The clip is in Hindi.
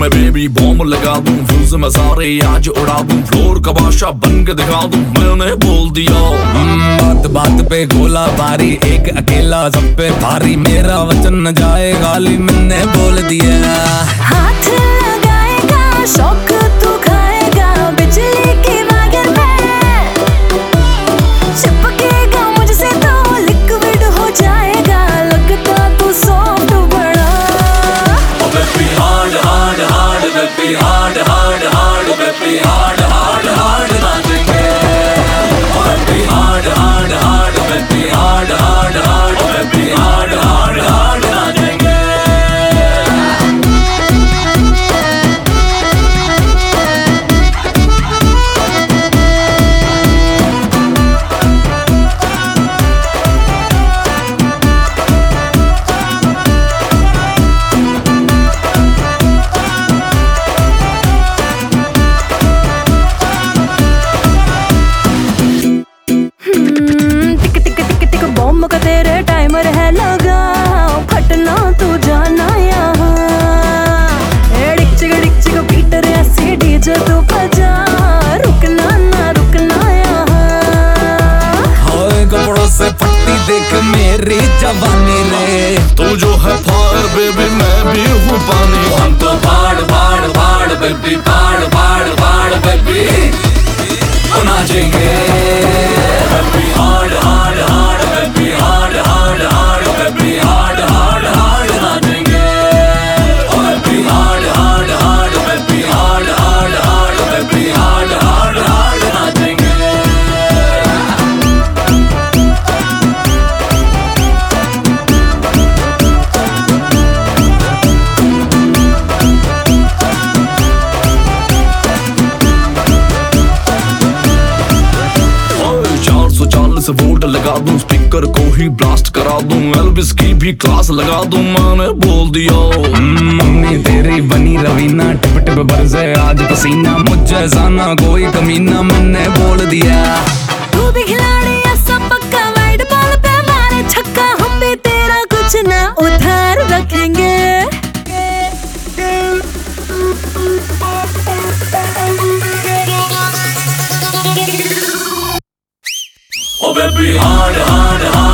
मैं बेबी बॉम्ब लगा दूं, व्यूज में सारे आज उड़ा दूं, फ्लोर का बादशाह बन के दिखा दूं, मैंने बोल दिया। बात बात पे गोला बारी, एक अकेला सब पे भारी, मेरा वचन न जाए गाली, मैंने बोल दिया। हाथ लगाएगा शौक तू खाएगा, बिजली की वायर में चिपकेगा मुझसे तो लिक्विड हो जाएगा, लगता तू सॉफ्ट बड़ा। Baby hard hard hard, baby hard hard hard, baby hard hard hard नाचेंगे। Baby hard hard hard, baby hard hard hard, baby hard hard hard नाचेंगे। बॉम्ब का तेरे टाइमर है लगा, फटना तू जाना यहाँ। डिक चिक पीटर ऐसी डीजे तू बजा, रुकना ना रुकना यहाँ। कपड़ों से फटती देख मेरी जवानी रे, तू जो है फायर बेबी मैं भी हूँ पानी। हम तो बाढ़ बाढ़ बाढ़ बेबी, बाढ़ बाढ़ बाढ़ बेबी नाचेंगे। Baby hard hard hard, baby hard hard hard, baby hard hard hard नाचेंगे। Baby hard hard hard, baby hard hard hard, baby hard hard hard नाचेंगे। वोल्ट लगा दूं, स्पीकर को ही ब्लास्ट करा दूं, एल्विस की भी क्लास लगा दूं, मैंने बोल दिया। मम्मी तेरी बनी रवीना, टिप टिप बरसे आज पसीना, मुझे जाना कोई कमीना, मैंने बोल दिया। तू भी खिलाड़ी ऐसा पक्का, वाइड बॉल पे मारे छक्का, हम भी तेरा कुछ ना उधार रखेंगे। Oh baby hard hard hard